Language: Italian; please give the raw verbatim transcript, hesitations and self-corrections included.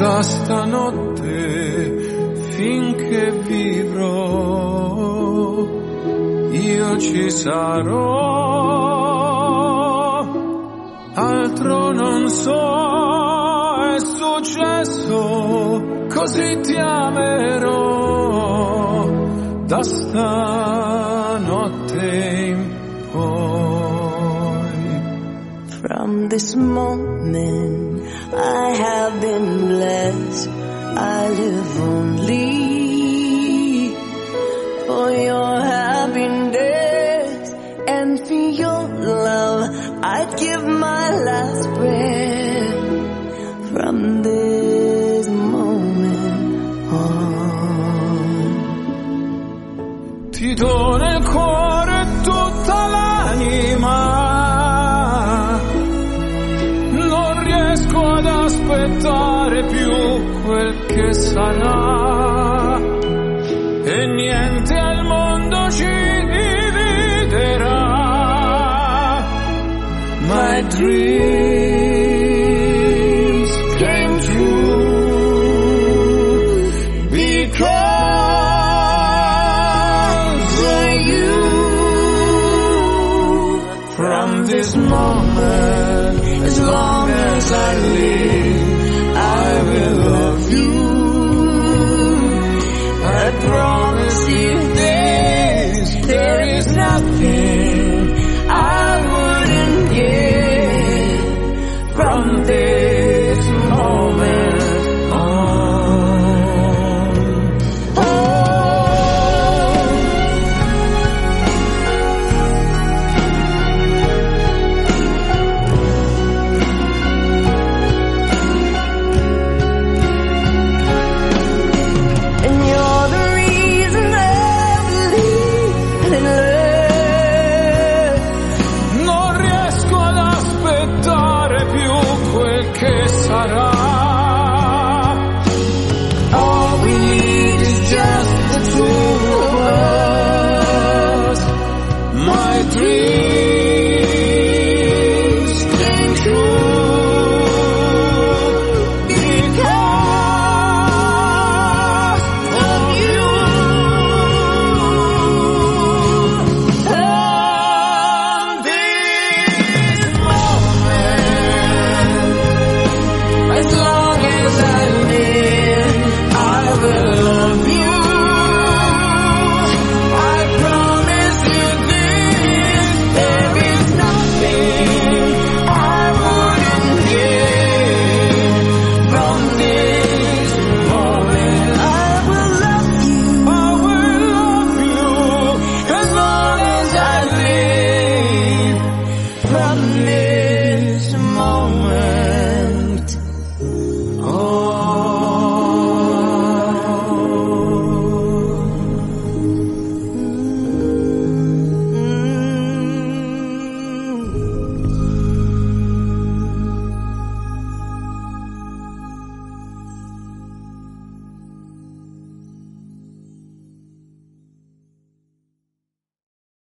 da stanotte finché vivrò, io ci sarò, altro non so, è successo, così ti amerò, da stanotte in poi. From this moment I have been blessed, I live only for your happiness and for your love. I'd give my last breath from this moment on. Ti do nel cuore tutta l'anima, non riesco ad aspettare più quel che sarà, e niente al mondo ci dividerà. My dreams came true because of you. From this moment, as long as I live, I will love you. I promise you this, there is nothing I wouldn't give. From this